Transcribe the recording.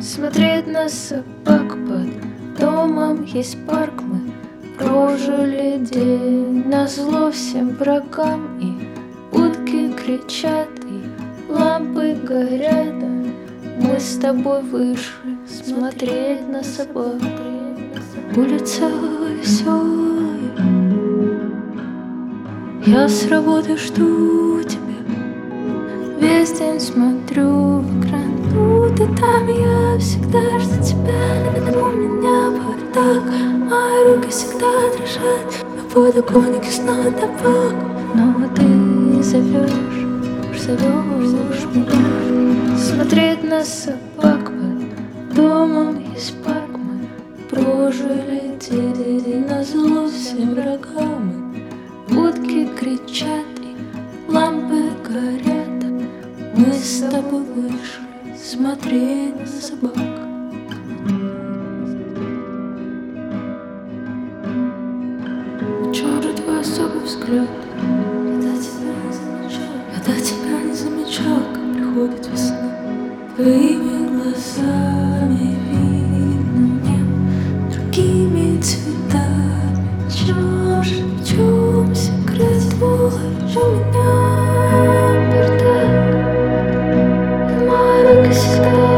Смотреть на собак под домом есть парк. Мы прожили день назло всем врагам, и утки кричат, и лампы горят. Мы с тобой вышли смотреть на собак. Улица веселая, я с работы жду тебя. Весь день смотрю в экран, тут и там я всегда жду тебя. У меня бардак, мои руки всегда дрожат, на подоконнике снова табак. Но ты зовешь меня смотреть на собак под домом есть парк. Мы прожили день назло всем врагам, и утки кричат, и лампы горят. Мы с тобой вышли смотреть на собак. В чем же твой особый взгляд? Я до тебя не замечал, как приходит весна. Твоими глазами видно небо другими цветами. В чем секрет твой? У меня бардак, и мои руки всегда